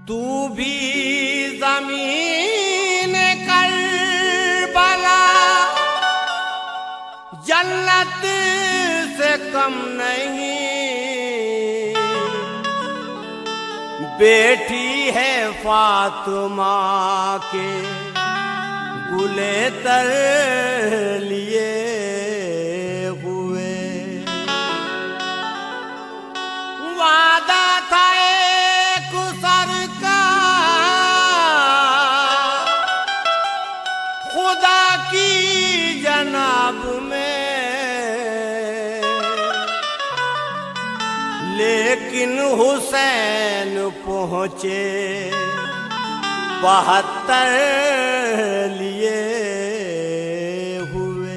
तू भी ज़मीन करबला जन्नत से कम नहीं, बेटी है फातिमा के गुले तर लिए हुए। वादा था एक सर का खुदा की जनाब में, लेकिन हुसैन पहुंचे 72 लिए हुए।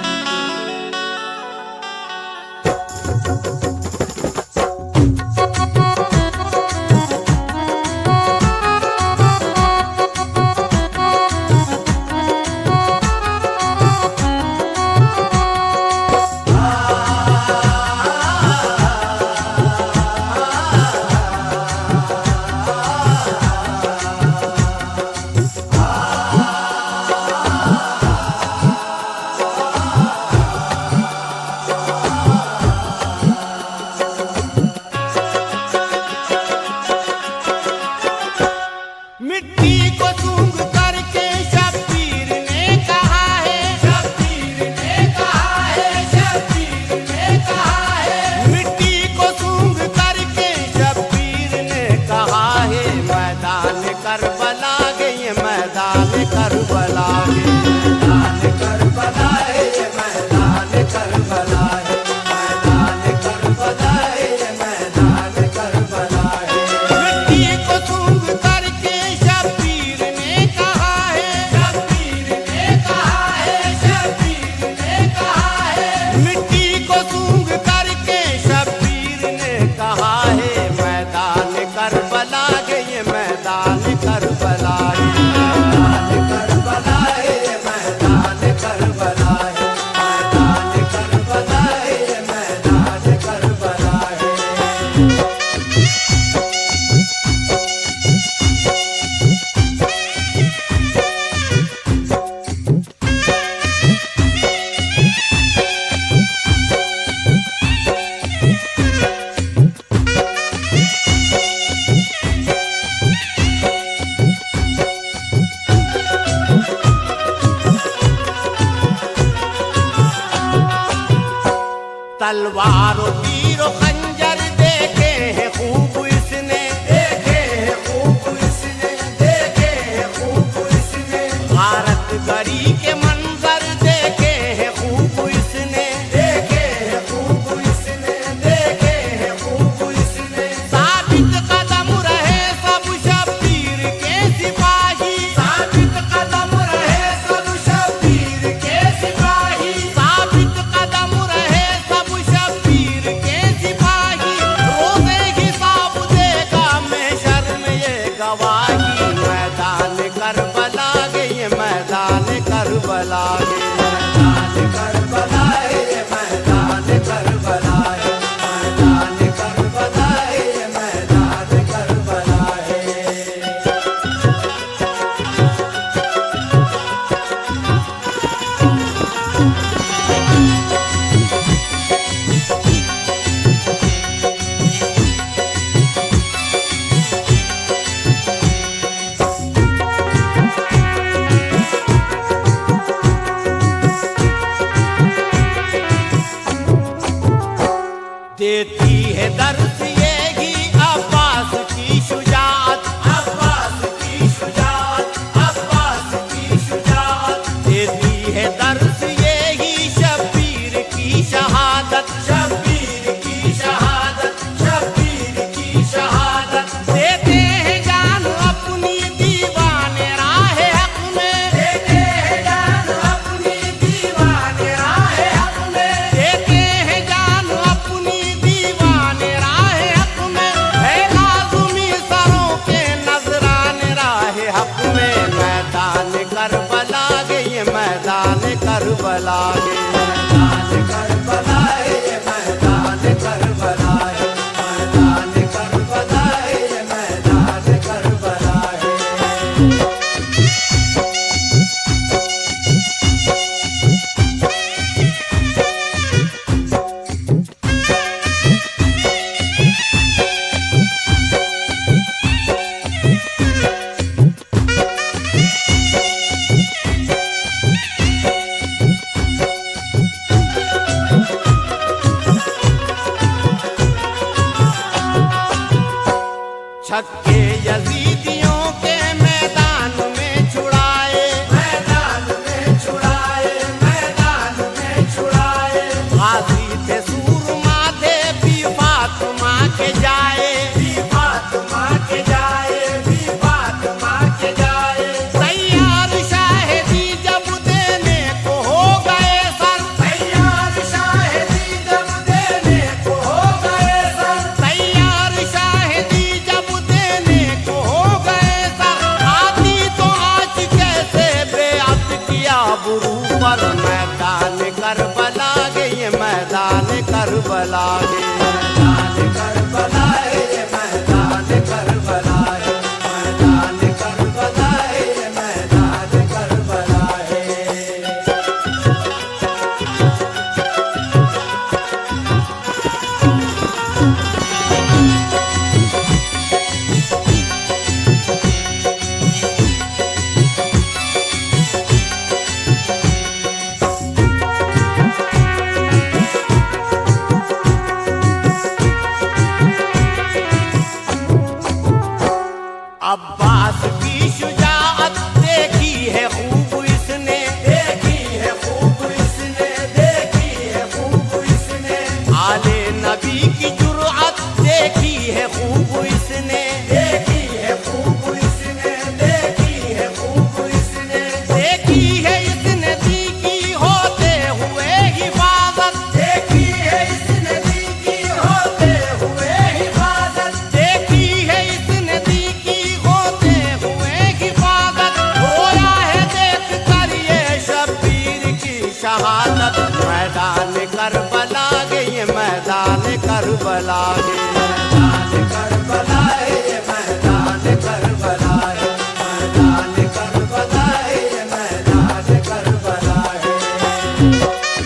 तलवार तीर खंजर देखे हैं खूब इसने, देखे हैं खूब इसने, देखे हैं खूब इसने। भारत गरी के मंजर देखे हैं खूब इसने, देखे हैं खूब इसने, देखे हैं खूब इसने। साबित कदम रहे सब शब्बीर के सिपाही, साबित कदम रहे सब शब्बीर के सिपाही, साबित कदम रहे सब शब्बीर के सिपाही। रोज़े हिसाब देगा महशर में ये गवाही। मैदान करबला गए, ये मैदान करबला गए, मैदान करबला है, ये मैदान करबला है, मैदान करबला है, ये मैदान करबला है। देती है दर्द यही अब्बास की शुजाअत, अब्बास की शुजाअत, अब्बास की शुजाअत। देती है दर्द यही शब्बीर की शहादत, शब्बीर की शहादत, शब्बीर की शहादत। देते हैं जान अपनी दीवाने राह हक में, देते हैं जान अपनी दीवाने राह हक में, देते हैं जान अपनी दीवाने राह छक्के यजीदियों के मैदान में छुड़ाए, मैदान में छुड़ाए, मैदान में छुड़ाए। गाजी थे सूरमा थे भी फातिमा के जाए, भी फातिमा के जाए, भी फातिमा के जाए। तैयार शाहिदी जब देने को हो गए सर, तैयार शाहिदी जब देने को हो गए सर, तैयार शाहिदी जब देने को हो गए सर। आती तो आज कैसे बेअत किया बुरू पर, मैदान करबला गए, मैदान करबला गए, मैदान करबला गए, मैदान करबला गए, मैदान करबला गए, मैदान करबला गए। अब्बास की शुजाअत देखी है खूब इसने, देखी है खूब इसने, देखी है खूब इसने। आले नबी की जुर्अत देखी है खूब इसने, देखी है खूब इसने, देखी है खूब इसने। देखी है इसने दी की होते हुए हिफाजत, देखी है इसने दी की होते हुए हिफाजत, देखी है इसने दी की होते हुए हिफाजत। रोया है देख कर ये शब्बीर की शहादत, मैदान करबला गए, मैदान करबला गए, मैदान करबला गए, मैदान करबला गए, मैदान करबला गए, मैदान करबला गए।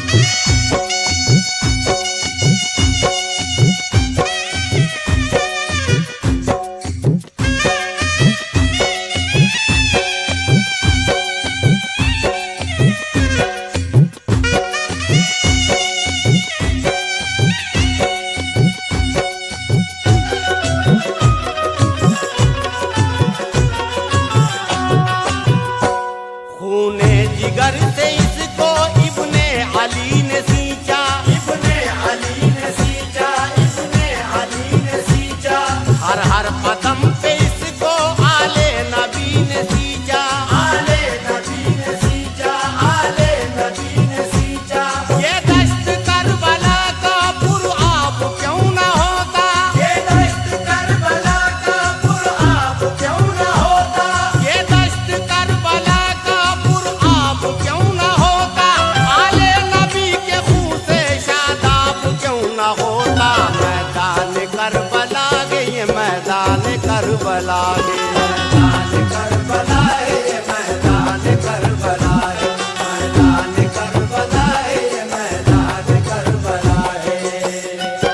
खूने जिगर से इसको इब्ने अली ने सींचा, इब्ने अली ने सींचा, इब्ने अली ने सींचा। हर हर कदम पे इसको आले नबी ने सींचा, आले नबी ने सींचा, आले नबी ने सींचा। ये दश्त करबला का पुरआब क्यों न होता, ये दश्त करबला का पुरआब क्यों न होता, ये दश्त करबला का पुरआब क्यों न होता। आले नबी के खून से शादाब क्यों न होता। मैदान करबला गए, मैदान करबला गए, मैदान करबला गए, मैदान करबला गए, मैदान करबला गए, मैदान करबला गए।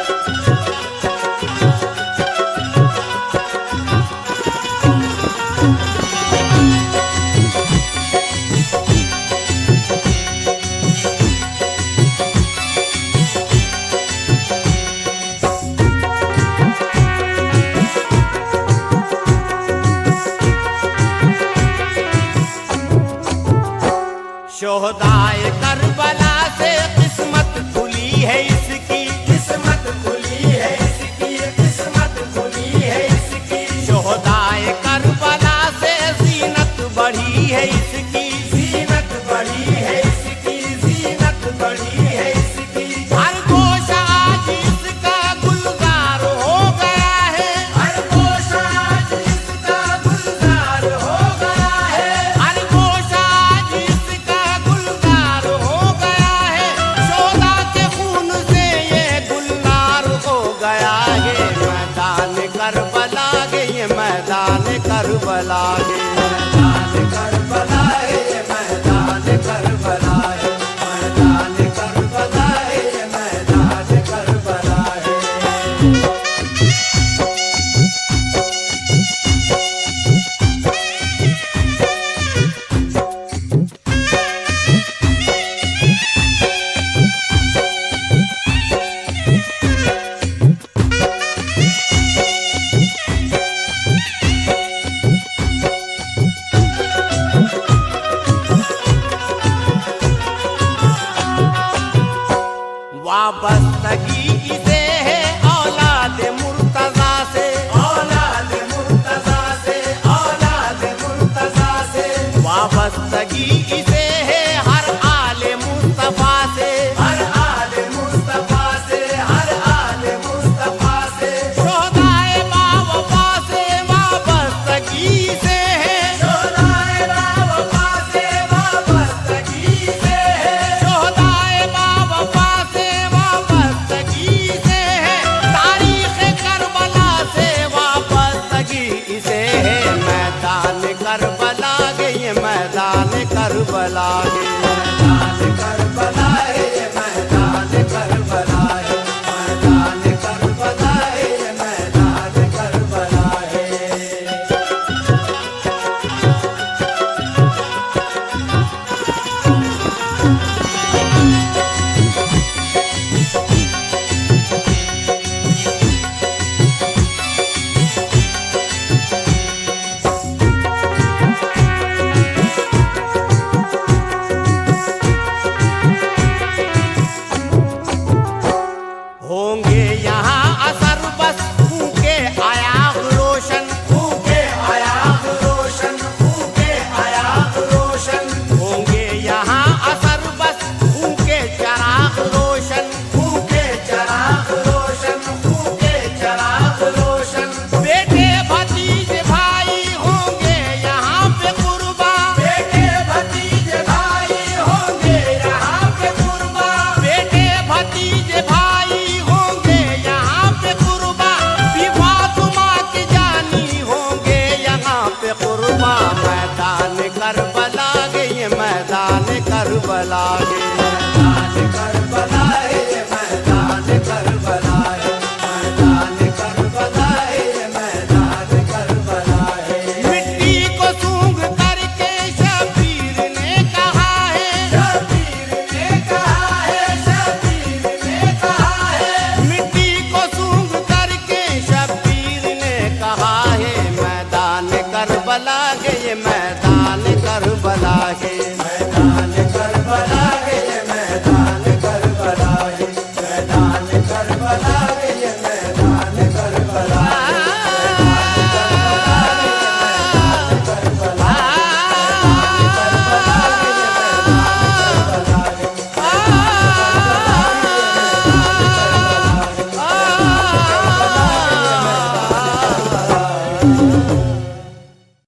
शोहदाए करबला से किस्मत खुली है इसकी, किस्मत खुली है इसकी, किस्मत खुली है इसकी। शोहदाए करबला से जीनत बढ़ी है इसकी, जीनत बढ़ी है इसकी, जीनत बढ़ी है इसकी। हर गोशा आज इसका गुलजार हो गया है, हर गोशा आज इसका गुलजार हो गया है, हर गोशा आज इसका गुलजार हो गया है। शोदा के खून से ये गुलनार हो गया है। मैदान करबला गए, मैदान करबला गए, मैदान करबला गए, मैदान करबला गए, मैदान करबला गए, मैदान करबला गए। करबला है। मैदान करबला है, ये मैदान करबला है, मैदान करबला है, ये मैदान करबला है। होंगे यहाँ असर बस फूके आयाग रोशन, फूके आयाग रोशन, फूके आयाग रोशन। होंगे यहाँ असर बस फूके चराग रोशन, फूके चराग रोशन, फूके चराग रोशन। बेटे भतीजे भाई होंगे यहाँ पे कुर्बा, बेटे भतीजे भाई होंगे यहाँ पे कुर्बा, बेटे भतीजे भाई होंगे यहाँ पे कुर्बा। फातिमा की जानी होंगे यहाँ पे कुर्बा। मैदान करबला गे, ये मैदान करबला गे।